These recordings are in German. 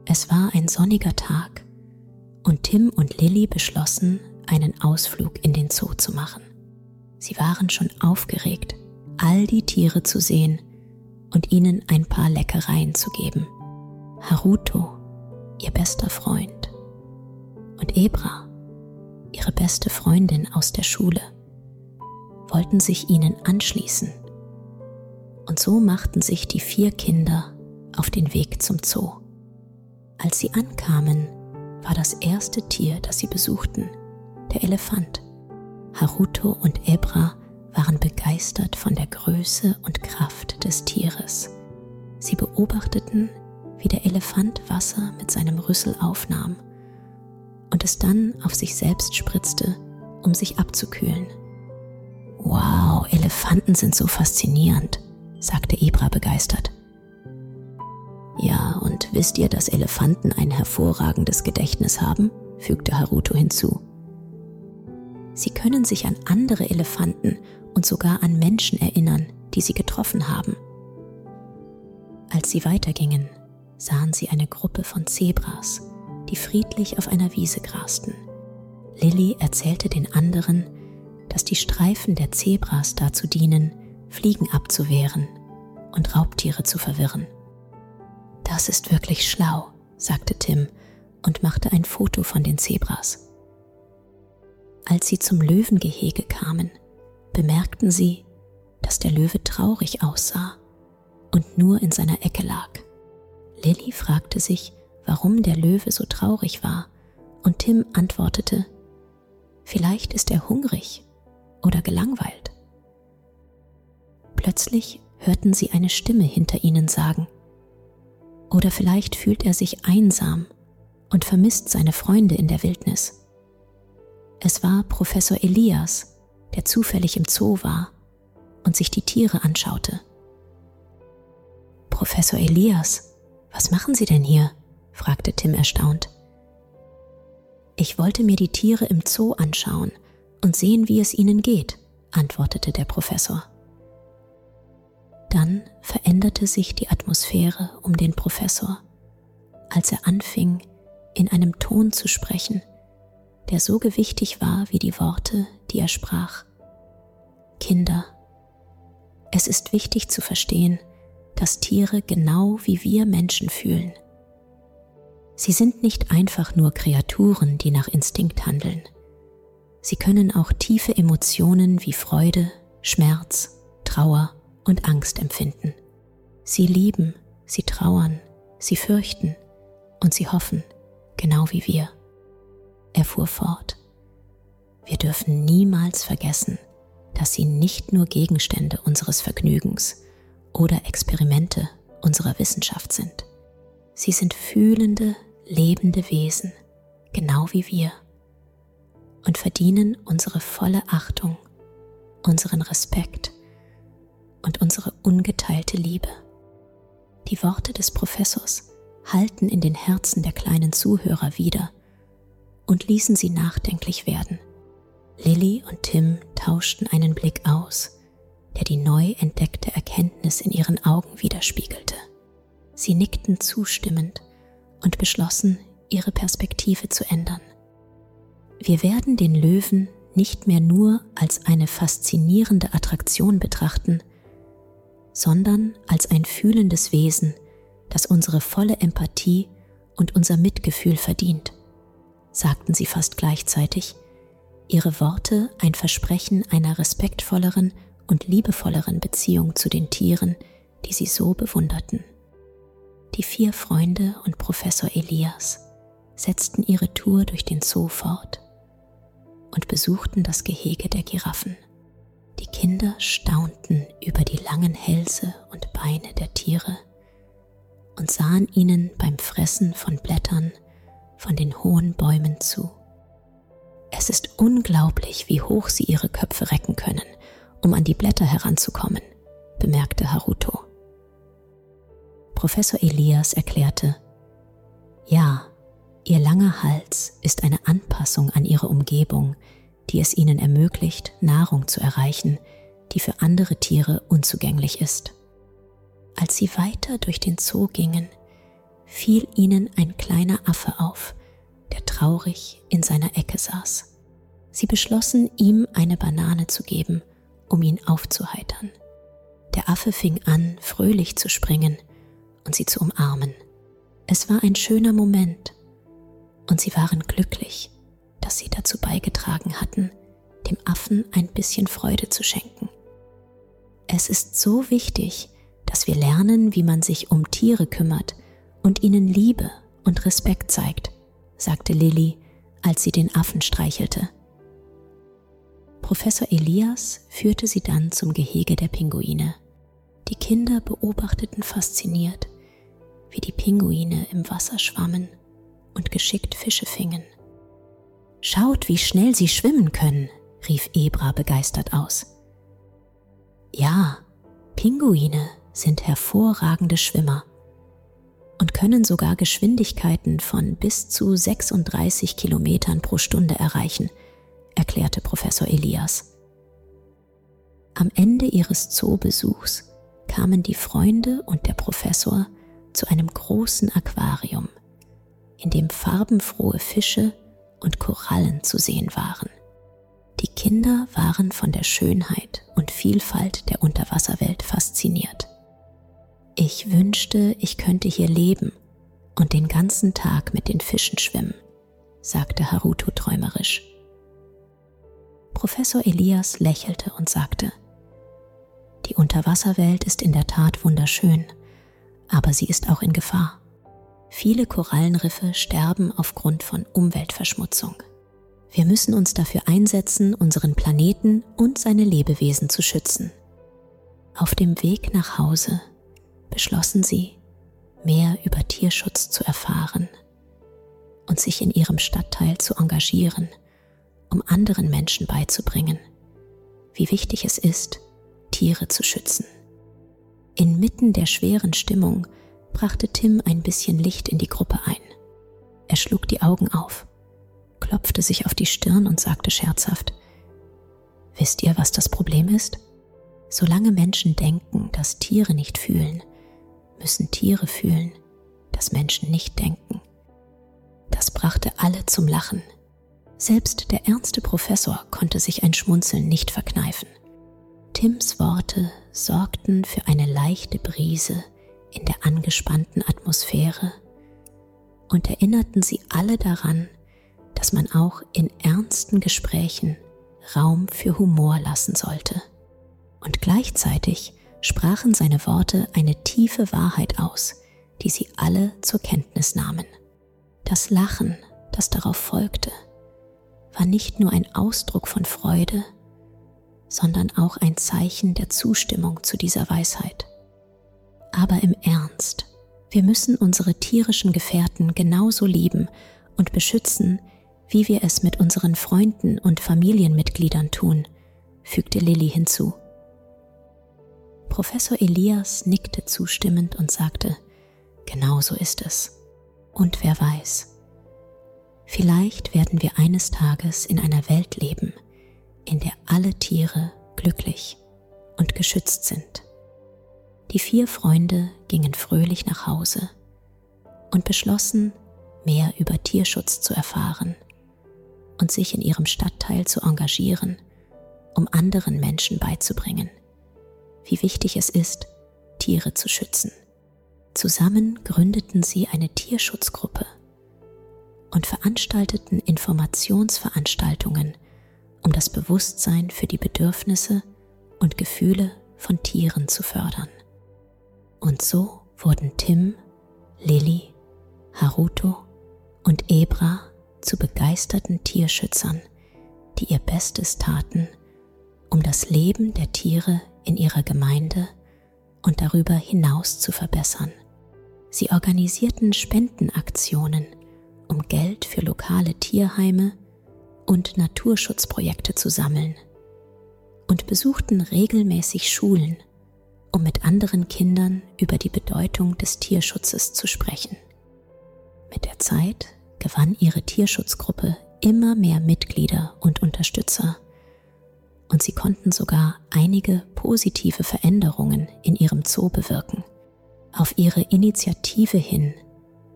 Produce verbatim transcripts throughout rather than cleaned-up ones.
Es war ein sonniger Tag und Tim und Lilly beschlossen, einen Ausflug in den Zoo zu machen. Sie waren schon aufgeregt, all die Tiere zu sehen und ihnen ein paar Leckereien zu geben. Haruto, ihr bester Freund, und Ebra, ihre beste Freundin aus der Schule, wollten sich ihnen anschließen. Und so machten sich die vier Kinder auf den Weg zum Zoo. Als sie ankamen, war das erste Tier, das sie besuchten, der Elefant. Haruto und Ebra waren begeistert von der Größe und Kraft des Tieres. Sie beobachteten, wie der Elefant Wasser mit seinem Rüssel aufnahm und es dann auf sich selbst spritzte, um sich abzukühlen. »Wow, Elefanten sind so faszinierend«, sagte Ebra begeistert. »Ja, und wisst ihr, dass Elefanten ein hervorragendes Gedächtnis haben?«, fügte Haruto hinzu. »Sie können sich an andere Elefanten und sogar an Menschen erinnern, die sie getroffen haben.« Als sie weitergingen, sahen sie eine Gruppe von Zebras, die friedlich auf einer Wiese grasten. Lilly erzählte den anderen, dass die Streifen der Zebras dazu dienen, Fliegen abzuwehren und Raubtiere zu verwirren. »Das ist wirklich schlau«, sagte Tim und machte ein Foto von den Zebras. Als sie zum Löwengehege kamen, bemerkten sie, dass der Löwe traurig aussah und nur in seiner Ecke lag. Lilly fragte sich, warum der Löwe so traurig war, und Tim antwortete, vielleicht ist er hungrig oder gelangweilt. Plötzlich hörten sie eine Stimme hinter ihnen sagen, oder vielleicht fühlt er sich einsam und vermisst seine Freunde in der Wildnis. Es war Professor Elias, der zufällig im Zoo war und sich die Tiere anschaute. »Professor Elias, was machen Sie denn hier?«, fragte Tim erstaunt. »Ich wollte mir die Tiere im Zoo anschauen und sehen, wie es ihnen geht«, antwortete der Professor. Dann veränderte sich die Atmosphäre um den Professor, als er anfing, in einem Ton zu sprechen, der so gewichtig war wie die Worte, die er sprach. »Kinder, es ist wichtig zu verstehen, dass Tiere genau wie wir Menschen fühlen. Sie sind nicht einfach nur Kreaturen, die nach Instinkt handeln. Sie können auch tiefe Emotionen wie Freude, Schmerz, Trauer und Angst empfinden. Sie lieben, sie trauern, sie fürchten und sie hoffen, genau wie wir.« Er fuhr fort. »Wir dürfen niemals vergessen, dass sie nicht nur Gegenstände unseres Vergnügens oder Experimente unserer Wissenschaft sind. Sie sind fühlende, lebende Wesen, genau wie wir, und verdienen unsere volle Achtung, unseren Respekt und unsere ungeteilte Liebe.« Die Worte des Professors hallten in den Herzen der kleinen Zuhörer wider und ließen sie nachdenklich werden. Lilly und Tim tauschten einen Blick aus, der die neu entdeckte Erkenntnis in ihren Augen widerspiegelte. Sie nickten zustimmend und beschlossen, ihre Perspektive zu ändern. Wir werden den Löwen nicht mehr nur als eine faszinierende Attraktion betrachten, sondern als ein fühlendes Wesen, das unsere volle Empathie und unser Mitgefühl verdient, sagten sie fast gleichzeitig, ihre Worte ein Versprechen einer respektvolleren und liebevolleren Beziehung zu den Tieren, die sie so bewunderten. Die vier Freunde und Professor Elias setzten ihre Tour durch den Zoo fort und besuchten das Gehege der Giraffen. Die Kinder staunten über die langen Hälse und Beine der Tiere und sahen ihnen beim Fressen von Blättern von den hohen Bäumen zu. Es ist unglaublich, wie hoch sie ihre Köpfe recken können, um an die Blätter heranzukommen, bemerkte Haruto. Professor Elias erklärte, ja, ihr langer Hals ist eine Anpassung an ihre Umgebung, die es ihnen ermöglicht, Nahrung zu erreichen, die für andere Tiere unzugänglich ist. Als sie weiter durch den Zoo gingen, fiel ihnen ein kleiner Affe auf, der traurig in seiner Ecke saß. Sie beschlossen, ihm eine Banane zu geben, um ihn aufzuheitern. Der Affe fing an, fröhlich zu springen und sie zu umarmen. Es war ein schöner Moment und sie waren glücklich, dass sie dazu beigetragen hatten, dem Affen ein bisschen Freude zu schenken. Es ist so wichtig, dass wir lernen, wie man sich um Tiere kümmert und ihnen Liebe und Respekt zeigt, sagte Lilly, als sie den Affen streichelte. Professor Elias führte sie dann zum Gehege der Pinguine. Die Kinder beobachteten fasziniert, wie die Pinguine im Wasser schwammen und geschickt Fische fingen. »Schaut, wie schnell sie schwimmen können«, rief Ebra begeistert aus. »Ja, Pinguine sind hervorragende Schwimmer und können sogar Geschwindigkeiten von bis zu sechsunddreißig Kilometern pro Stunde erreichen«, erklärte Professor Elias. Am Ende ihres Zoobesuchs kamen die Freunde und der Professor zu einem großen Aquarium, in dem farbenfrohe Fische und Korallen zu sehen waren. Die Kinder waren von der Schönheit und Vielfalt der Unterwasserwelt fasziniert. »Ich wünschte, ich könnte hier leben und den ganzen Tag mit den Fischen schwimmen«, sagte Haruto träumerisch. Professor Elias lächelte und sagte: »Die Unterwasserwelt ist in der Tat wunderschön, aber sie ist auch in Gefahr. Viele Korallenriffe sterben aufgrund von Umweltverschmutzung. Wir müssen uns dafür einsetzen, unseren Planeten und seine Lebewesen zu schützen.« Auf dem Weg nach Hause beschlossen sie, mehr über Tierschutz zu erfahren und sich in ihrem Stadtteil zu engagieren, um anderen Menschen beizubringen, wie wichtig es ist, Tiere zu schützen. Inmitten der schweren Stimmung brachte Tim ein bisschen Licht in die Gruppe ein. Er schlug die Augen auf, klopfte sich auf die Stirn und sagte scherzhaft: »Wisst ihr, was das Problem ist? Solange Menschen denken, dass Tiere nicht fühlen, müssen Tiere fühlen, dass Menschen nicht denken.« Das brachte alle zum Lachen. Selbst der ernste Professor konnte sich ein Schmunzeln nicht verkneifen. Tims Worte sorgten für eine leichte Brise in der angespannten Atmosphäre und erinnerten sie alle daran, dass man auch in ernsten Gesprächen Raum für Humor lassen sollte. Und gleichzeitig sprachen seine Worte eine tiefe Wahrheit aus, die sie alle zur Kenntnis nahmen. Das Lachen, das darauf folgte, war nicht nur ein Ausdruck von Freude, sondern auch ein Zeichen der Zustimmung zu dieser Weisheit. Aber im Ernst, wir müssen unsere tierischen Gefährten genauso lieben und beschützen, wie wir es mit unseren Freunden und Familienmitgliedern tun, fügte Lilly hinzu. Professor Elias nickte zustimmend und sagte: »Genau so ist es. Und wer weiß, vielleicht werden wir eines Tages in einer Welt leben, in der alle Tiere glücklich und geschützt sind.« Die vier Freunde gingen fröhlich nach Hause und beschlossen, mehr über Tierschutz zu erfahren und sich in ihrem Stadtteil zu engagieren, um anderen Menschen beizubringen, wie wichtig es ist, Tiere zu schützen. Zusammen gründeten sie eine Tierschutzgruppe und veranstalteten Informationsveranstaltungen, um das Bewusstsein für die Bedürfnisse und Gefühle von Tieren zu fördern. Und so wurden Tim, Lilly, Haruto und Ebra zu begeisterten Tierschützern, die ihr Bestes taten, um das Leben der Tiere in ihrer Gemeinde und darüber hinaus zu verbessern. Sie organisierten Spendenaktionen, um Geld für lokale Tierheime und Naturschutzprojekte zu sammeln, und besuchten regelmäßig Schulen, um mit anderen Kindern über die Bedeutung des Tierschutzes zu sprechen. Mit der Zeit gewann ihre Tierschutzgruppe immer mehr Mitglieder und Unterstützer, und sie konnten sogar einige positive Veränderungen in ihrem Zoo bewirken. Auf ihre Initiative hin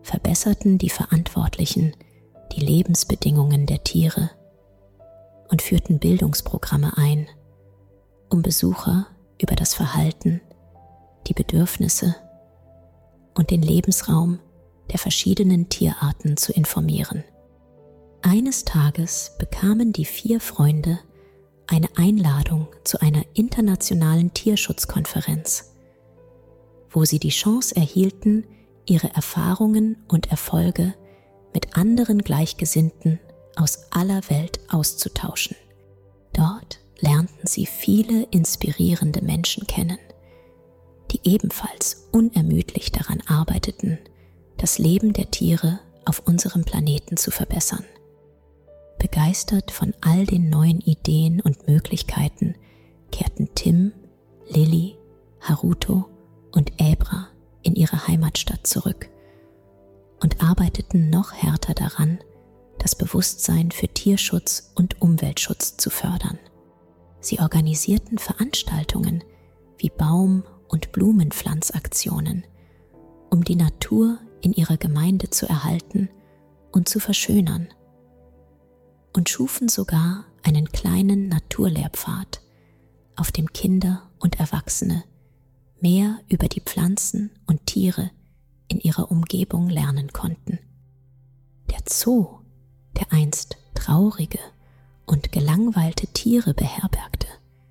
verbesserten die Verantwortlichen die Lebensbedingungen der Tiere und führten Bildungsprogramme ein, um Besucher über das Verhalten, die Bedürfnisse und den Lebensraum der verschiedenen Tierarten zu informieren. Eines Tages bekamen die vier Freunde eine Einladung zu einer internationalen Tierschutzkonferenz, wo sie die Chance erhielten, ihre Erfahrungen und Erfolge mit anderen Gleichgesinnten aus aller Welt auszutauschen. Dort lernten sie viele inspirierende Menschen kennen, die ebenfalls unermüdlich daran arbeiteten, das Leben der Tiere auf unserem Planeten zu verbessern. Begeistert von all den neuen Ideen und Möglichkeiten kehrten Tim, Lilly, Haruto und Ebra in ihre Heimatstadt zurück und arbeiteten noch härter daran, das Bewusstsein für Tierschutz und Umweltschutz zu fördern. Sie organisierten Veranstaltungen wie Baum- und Blumenpflanzaktionen, um die Natur in ihrer Gemeinde zu erhalten und zu verschönern, und schufen sogar einen kleinen Naturlehrpfad, auf dem Kinder und Erwachsene mehr über die Pflanzen und Tiere in ihrer Umgebung lernen konnten. Der Zoo, der einst traurige und gelangweilte Tiere beherbergte,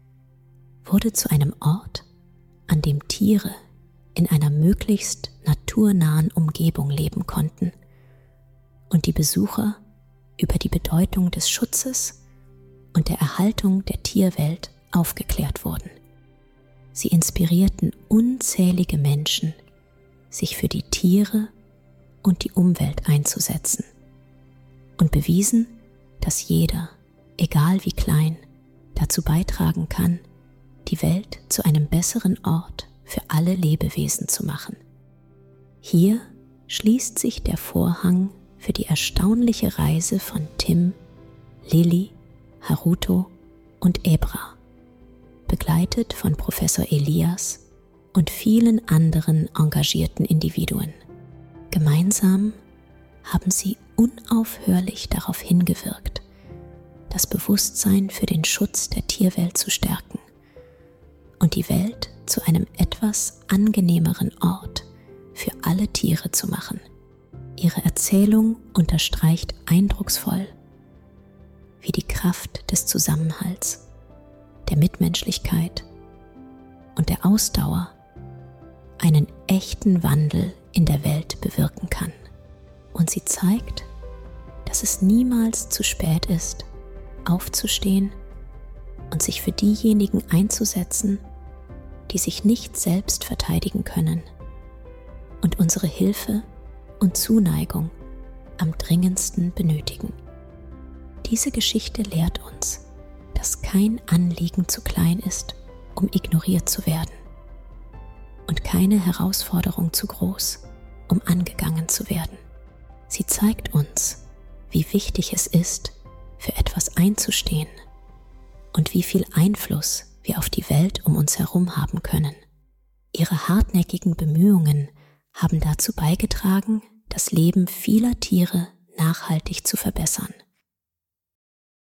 wurde zu einem Ort, an dem Tiere in einer möglichst naturnahen Umgebung leben konnten und die Besucher über die Bedeutung des Schutzes und der Erhaltung der Tierwelt aufgeklärt wurden. Sie inspirierten unzählige Menschen, sich für die Tiere und die Umwelt einzusetzen, und bewiesen, dass jeder, egal wie klein, dazu beitragen kann, die Welt zu einem besseren Ort für alle Lebewesen zu machen. Hier schließt sich der Vorhang für die erstaunliche Reise von Tim, Lilly, Haruto und Ebra, begleitet von Professor Elias und vielen anderen engagierten Individuen. Gemeinsam haben sie unaufhörlich darauf hingewirkt, das Bewusstsein für den Schutz der Tierwelt zu stärken und die Welt zu einem etwas angenehmeren Ort für alle Tiere zu machen. Ihre Erzählung unterstreicht eindrucksvoll, wie die Kraft des Zusammenhalts, der Mitmenschlichkeit und der Ausdauer einen echten Wandel in der Welt bewirken kann. Und sie zeigt, dass es niemals zu spät ist, aufzustehen und sich für diejenigen einzusetzen, die sich nicht selbst verteidigen können und unsere Hilfe und Zuneigung am dringendsten benötigen. Diese Geschichte lehrt uns, dass kein Anliegen zu klein ist, um ignoriert zu werden, und keine Herausforderung zu groß, um angegangen zu werden. Sie zeigt uns, wie wichtig es ist, für etwas einzustehen und wie viel Einfluss wir auf die Welt um uns herum haben können. Ihre hartnäckigen Bemühungen haben dazu beigetragen, das Leben vieler Tiere nachhaltig zu verbessern.